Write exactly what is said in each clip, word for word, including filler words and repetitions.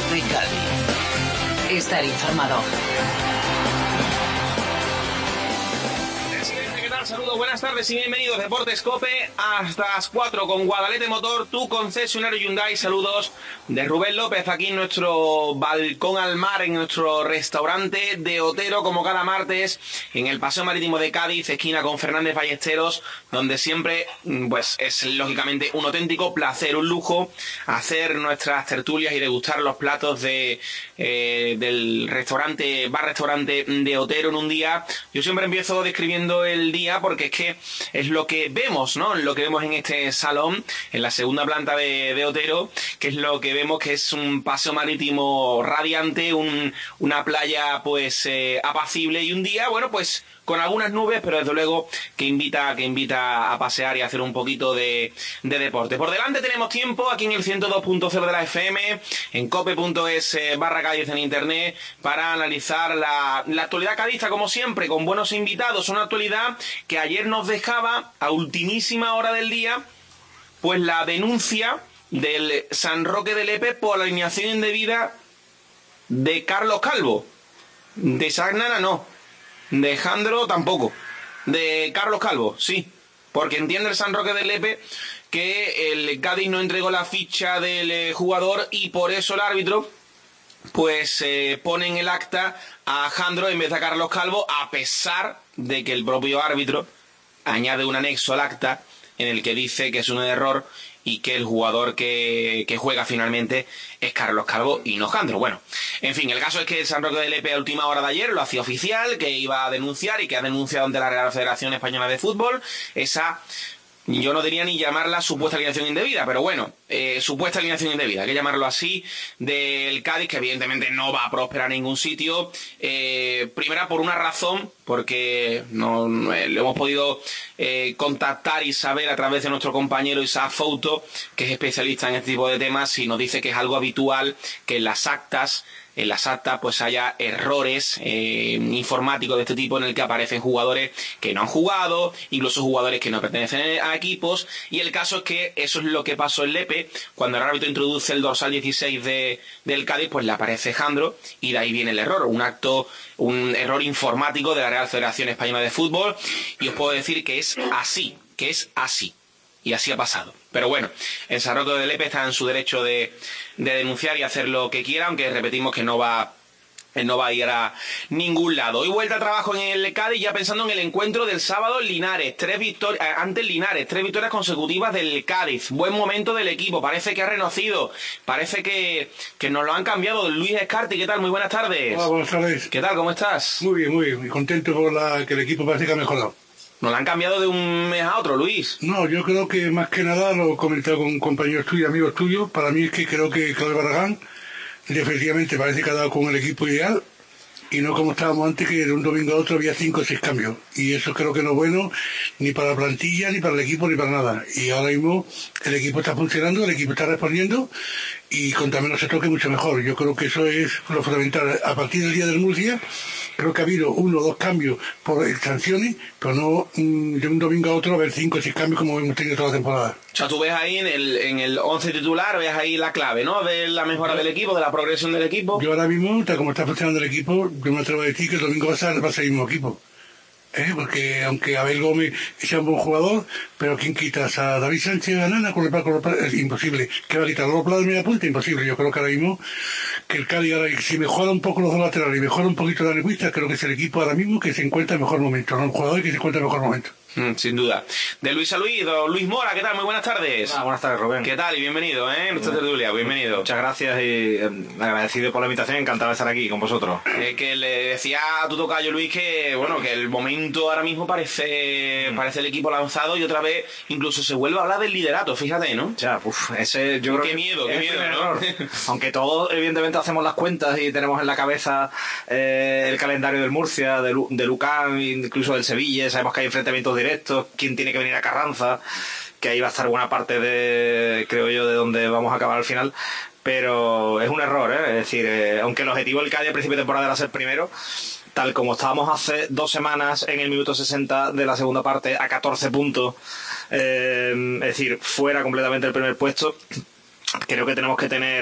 COPE Cádiz. Estar informado. Saludos, buenas tardes y bienvenidos a Deportes COPE hasta las cuatro con Guadalete Motor, tu concesionario Hyundai. Saludos de Rubén López aquí en nuestro balcón al mar, en nuestro restaurante de Otero, como cada martes, en el Paseo Marítimo de Cádiz, esquina con Fernández Ballesteros, donde siempre pues es lógicamente un auténtico placer, un lujo hacer nuestras tertulias y degustar los platos de eh, del restaurante, bar-restaurante de Otero en un día. Yo siempre empiezo describiendo el día porque es que es lo que vemos, ¿no? Lo que vemos en este salón, en la segunda planta de, de Otero, que es lo que vemos que es un paseo marítimo radiante, un, una playa pues eh, apacible y un día, bueno, pues con algunas nubes, pero desde luego que invita, que invita a pasear y a hacer un poquito de, de deporte. Por delante tenemos tiempo aquí en el ciento dos punto cero de la F M, en cope punto es barra Cádiz en internet, para analizar la, la actualidad cadista, como siempre, con buenos invitados. Una actualidad que ayer nos dejaba a ultimísima hora del día, pues la denuncia del San Roque de Lepe por la alineación indebida de Carlos Calvo. De Sagnana no. De Jandro tampoco. De Carlos Calvo, sí. Porque entiende el San Roque de Lepe que el Cádiz no entregó la ficha del eh, jugador y por eso el árbitro pues eh, pone en el acta a Jandro en vez de a Carlos Calvo, a pesar de que el propio árbitro añade un anexo al acta en el que dice que es un error y que el jugador que, que juega finalmente es Carlos Calvo y no Jandro. Bueno, en fin, el caso es que el San Roque de Lepe a última hora de ayer lo hacía oficial, que iba a denunciar y que ha denunciado ante la Real Federación Española de Fútbol esa, yo no diría ni llamarla supuesta alineación indebida, pero bueno, eh, supuesta alineación indebida, hay que llamarlo así, del Cádiz, que evidentemente no va a prosperar en ningún sitio. Eh, primera, por una razón, porque no, no eh, lo hemos podido eh, contactar y saber a través de nuestro compañero Isaac Fouto, que es especialista en este tipo de temas, y nos dice que es algo habitual que en las actas en las actas pues haya errores eh, informáticos de este tipo en el que aparecen jugadores que no han jugado, incluso jugadores que no pertenecen a equipos, y el caso es que eso es lo que pasó en Lepe. Cuando el árbitro introduce el dorsal dieciséis de, del Cádiz, pues le aparece Jandro y de ahí viene el error, un acto, un error informático de la Real Federación Española de Fútbol, y os puedo decir que es así, que es así. Y así ha pasado. Pero bueno, el San Roque de Lepe está en su derecho de, de denunciar y hacer lo que quiera, aunque repetimos que no va, no va a ir a ningún lado. Hoy vuelta a trabajo en el Cádiz, ya pensando en el encuentro del sábado en Linares. Tres victorias, ante el Linares, tres victorias consecutivas del Cádiz. Buen momento del equipo, parece que ha renacido, parece que, que nos lo han cambiado. Luis Escarti, ¿qué tal? Muy buenas tardes. Hola, buenas tardes. ¿Qué tal? ¿Cómo estás? Muy bien, muy bien. Muy contento por la que el equipo parece que ha mejorado. Nos la han cambiado de un mes a otro, Luis. No, yo creo que más que nada, lo he comentado con compañeros tuyos, amigos tuyos, para mí es que creo que Claudio Barragán definitivamente parece que ha dado con el equipo ideal y no como estábamos antes, que de un domingo a otro había cinco o seis cambios, y eso creo que no es bueno ni para la plantilla, ni para el equipo, ni para nada. Y ahora mismo el equipo está funcionando, el equipo está respondiendo y con también se toque mucho mejor. Yo creo que eso es lo fundamental. A partir del día del Murcia creo que ha habido uno o dos cambios por sanciones, pero no mmm, de un domingo a otro haber cinco o seis cambios como hemos tenido toda la temporada. O sea, tú ves ahí en el en el once titular, ves ahí la clave, ¿no? De la mejora del equipo, de la progresión del equipo. Yo ahora mismo, tal como está funcionando el equipo, yo me atrevo a decir que el domingo va a ser, va a ser el mismo equipo. ¿Eh? Porque aunque Abel Gómez sea un buen jugador, pero ¿quién quitas a David Sánchez Ganana con el con el es imposible? ¿Qué va a quitar los platos de media punta? Imposible. Yo creo que ahora mismo que el Cádiz, ahora, si mejora un poco los dos laterales y mejora un poquito la lingüista, creo que es el equipo ahora mismo que se encuentra en mejor momento, no el jugador que se encuentra en mejor momento. Mm, sin duda. De Luis a Luis, don Luis Mora, ¿qué tal? Muy buenas tardes. Ah, buenas tardes, Rubén. ¿Qué tal? Y bienvenido, ¿eh? Nuestra tertulia, bienvenido. Muchas gracias y eh, agradecido por la invitación, encantado de estar aquí con vosotros. Eh, que le decía a tu tocayo Luis que, bueno, que el momento ahora mismo parece mm. parece el equipo lanzado y otra vez incluso se vuelve a hablar del liderato, fíjate, ¿no? Ya, uff, ese yo creo qué que miedo, qué miedo, ¿no? Error. Aunque todos evidentemente hacemos las cuentas y tenemos en la cabeza eh, el calendario del Murcia, de, Lu de Lucán, incluso del Sevilla, sabemos que hay enfrentamientos directos, quién tiene que venir a Carranza, que ahí va a estar buena parte de, creo yo, de donde vamos a acabar al final, pero es un error, ¿eh? Es decir, eh, aunque el objetivo del Cádiz a principio de temporada era ser primero, tal como estábamos hace dos semanas en el minuto sesenta de la segunda parte a catorce puntos, eh, es decir, fuera completamente del primer puesto, creo que tenemos que tener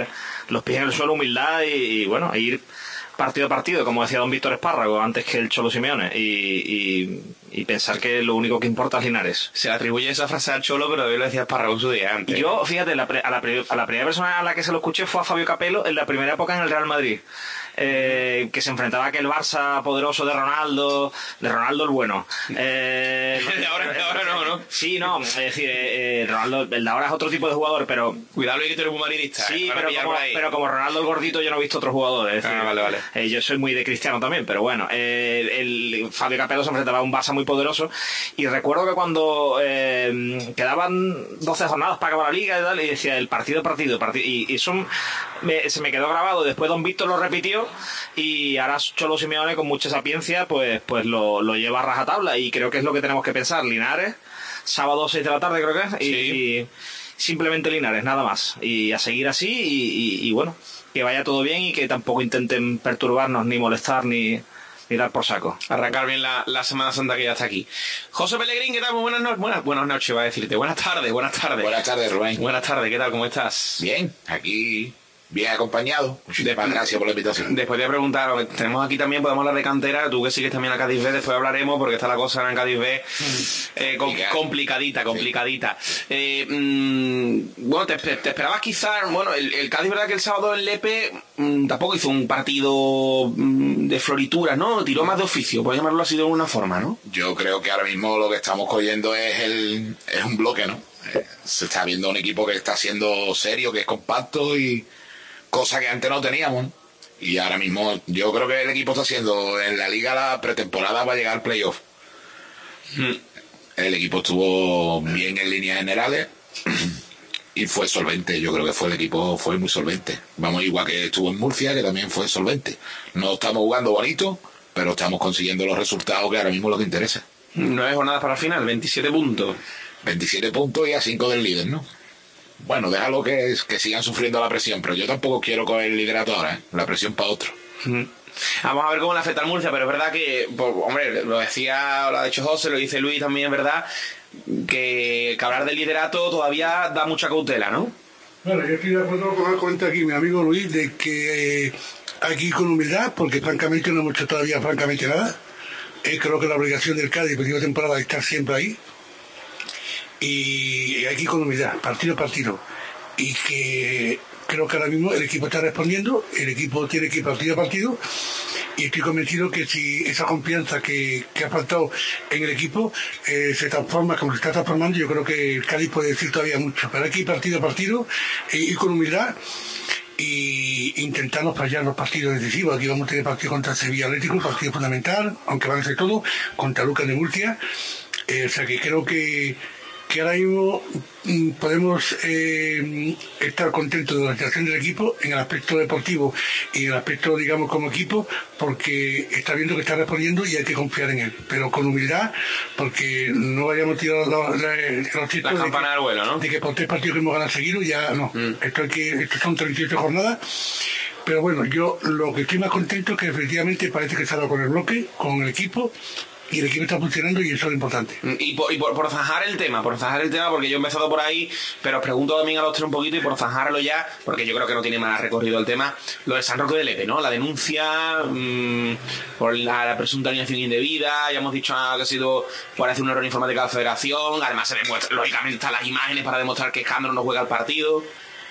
los pies en el suelo, humildad y, y bueno, ir partido a partido, como decía don Víctor Espárrago, antes que el Cholo Simeone, y, y, y pensar que lo único que importa es Linares. Se le atribuye esa frase al Cholo, pero yo lo decía Espárrago en su día antes. Yo, fíjate, la pre, a, la, a la primera persona a la que se lo escuché fue a Fabio Capello en la primera época en el Real Madrid. Eh, que se enfrentaba a aquel Barça poderoso de Ronaldo, de Ronaldo el bueno. Eh, el de ahora, el de ahora no, ¿no? Sí, no, es decir, eh, Ronaldo, el de ahora es otro tipo de jugador, pero... Cuidado, que tú eres muy madridista. Sí, eh, pero como, pero como Ronaldo el gordito yo no he visto otros jugadores. Es decir, ah, vale, vale. Eh, yo soy muy de Cristiano también, pero bueno, eh, el, el Fabio Capello se enfrentaba a un Barça muy poderoso y recuerdo que cuando eh, quedaban doce jornadas para acabar la liga y tal, y decía el partido, partido, partido, y, y eso me, se me quedó grabado. Después don Víctor lo repitió y ahora Cholo Simeone con mucha sapiencia pues pues lo, lo lleva a rajatabla y creo que es lo que tenemos que pensar. Linares, sábado seis de la tarde creo que es, y, sí. y simplemente Linares, nada más, y a seguir así y, y, y bueno, que vaya todo bien y que tampoco intenten perturbarnos ni molestar ni, ni dar por saco. Arrancar bien la, la Semana Santa que ya está aquí. José Pellegrín, ¿qué tal? Muy buenas noches. Buenas, buenas noches, va a decirte. Buenas tardes, buenas tardes. Buenas tardes, Rubén. Buenas tardes, ¿qué tal? ¿Cómo estás? Bien, aquí bien acompañado. Muchísimas De, gracias por la invitación. Después de preguntar, tenemos aquí también, podemos hablar de cantera, tú que sigues también a Cádiz B, después hablaremos porque está la cosa en Cádiz B eh, com, complicadita, complicadita. Sí. Eh, mmm, bueno, te, te esperabas quizás, bueno, el, el Cádiz, verdad que el sábado en Lepe mmm, tampoco hizo un partido mmm, de florituras, ¿no? Tiró más de oficio, por llamarlo así de alguna forma, ¿no? Yo creo que ahora mismo lo que estamos cogiendo es, el, es un bloque, ¿no? Eh, se está viendo un equipo que está siendo serio, que es compacto y... cosa que antes no teníamos, ¿no? Y ahora mismo yo creo que el equipo está haciendo en la liga la pretemporada para llegar al playoff. Mm. El equipo estuvo bien en líneas generales y fue solvente. Yo creo que fue el equipo fue muy solvente. Vamos, igual que estuvo en Murcia, que también fue solvente. No estamos jugando bonito, pero estamos consiguiendo los resultados que ahora mismo es lo que interesa. Nueve jornadas para el final, veintisiete puntos. veintisiete puntos y a cinco del líder, ¿no? Bueno, déjalo que, que sigan sufriendo la presión, pero yo tampoco quiero coger el liderato ahora, ¿eh? La presión para otro. Mm. Vamos a ver cómo le afecta al Murcia, pero es verdad que, pues, hombre, lo decía, lo ha dicho José, lo dice Luis también, es verdad, que, que hablar del liderato todavía da mucha cautela, ¿no? Bueno, yo estoy de acuerdo con lo que comenta aquí mi amigo Luis, de que eh, aquí con humildad, porque francamente no hemos hecho todavía francamente nada. Eh, creo que la obligación del Cádiz, próxima temporada, es estar siempre ahí. Y aquí con humildad, partido a partido, y que creo que ahora mismo el equipo está respondiendo, el equipo tiene que ir partido a partido, y estoy convencido que si esa confianza que, que ha faltado en el equipo eh, se transforma como se está transformando, yo creo que el Cádiz puede decir todavía mucho, pero aquí partido a partido, e ir con humildad y intentarnos fallar los partidos decisivos. Aquí vamos a tener partido contra el Sevilla Atlético, partido fundamental, aunque van a ser todo, contra Lucas de Murcia, eh, o sea que creo que que ahora mismo mm, podemos eh, estar contentos de la situación del equipo en el aspecto deportivo y en el aspecto, digamos, como equipo, porque está viendo que está respondiendo y hay que confiar en él, pero con humildad, porque no vayamos a tirar los, los, los títulos la campana del vuelo, ¿no? De que por tres partidos que hemos ganado seguidos ya no, mm. esto, hay que, esto son treinta y ocho jornadas. Pero bueno, yo lo que estoy más contento es que efectivamente parece que se ha dado con el bloque, con el equipo, y el equipo está funcionando y eso es lo importante. Y por, y por, por zanjar el tema, por zanjar el tema, porque yo he empezado por ahí, pero os pregunto también a los tres un poquito y por zanjarlo ya, porque yo creo que no tiene más recorrido el tema, lo de San Roque de Lepe, ¿no? La denuncia mmm, por la, la presunta alineación indebida, ya hemos dicho que ha sido por hacer un error informático de la federación, además se demuestra, lógicamente están las imágenes para demostrar que Escándalo no juega el partido.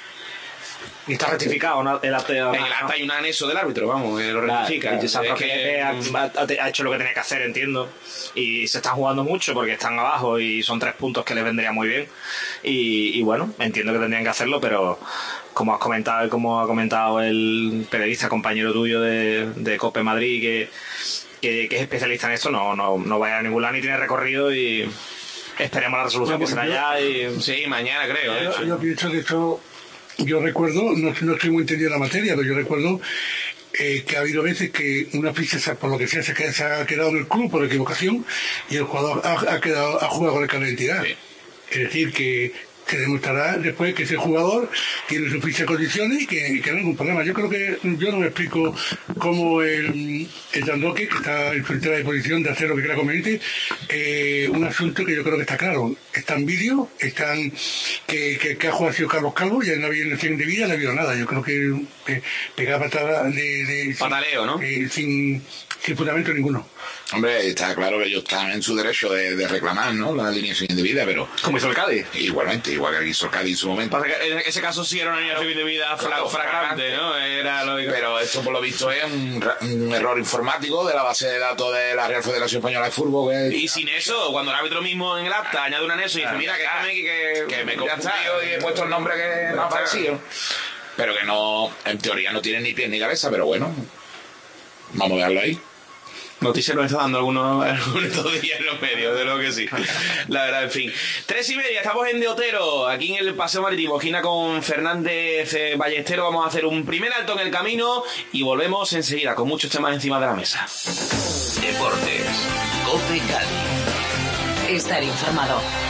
Y está rectificado, ¿no? El acta, en el acta hay un anexo del árbitro, vamos, que lo rectifica. Es que ha, ha hecho lo que tenía que hacer, entiendo. Y se están jugando mucho porque están abajo y son tres puntos que les vendría muy bien. Y, y bueno, entiendo que tendrían que hacerlo, pero como has comentado y como ha comentado el periodista compañero tuyo de, de COPE Madrid, que, que, que es especialista en esto, no, no, no vaya a ningún lado ni tiene recorrido y esperemos la resolución bueno, que será ya. Y... Sí, mañana creo. Yo, yo pienso que esto... Yo recuerdo, no, no estoy muy entendido en la materia, pero yo recuerdo eh, que ha habido veces que una ficha, por lo que sea, se, se ha quedado en el club por equivocación y el jugador ha, ha, quedado, ha jugado con el carnet de identidad. Sí. Es decir, que se demostrará después que ese jugador tiene sus fichas condiciones y que, y que no hay ningún problema. Yo creo que yo no me explico cómo el, el Dandoque, que está en su entera disposición de hacer lo que quiera conveniente, eh, un asunto que yo creo que está claro. Están vídeos, están que, que, que ha jugado ha sido Carlos Calvo, ya no había noción de vida, no ha habido nada. Yo creo que eh, pegaba patada de, de pataleo, ¿no? Eh, sin, sin fundamento ninguno. Hombre, está claro que ellos están en su derecho de, de reclamar, ¿no?, la alineación indebida, pero... Como hizo el Cádiz. Igualmente, igual que hizo el Cádiz en su momento. Pasa que en ese caso sí era una alineación indebida Claro, flagrante, ¿no? Era lógico. Pero esto, por lo visto, es un, un error informático de la base de datos de la Real Federación Española de Fútbol. Que... Y sin eso, cuando el árbitro mismo en el acta añade un anexo y dice, mira, que, que, que, que me he ya está. confundido y he puesto el nombre que me ha parecido. Pero que no, en teoría no tiene ni pies ni cabeza, pero bueno, vamos a dejarlo ahí. Noticias nos está dando algunos, algunos estos días en los medios, de lo que sí. La verdad, en fin. Tres y media, estamos en De Otero, aquí en el Paseo Marítimo, esquina con Fernández eh, Ballestero. Vamos a hacer un primer alto en el camino y volvemos enseguida con muchos temas encima de la mesa. Deportes, COPE Cádiz. Estar informado.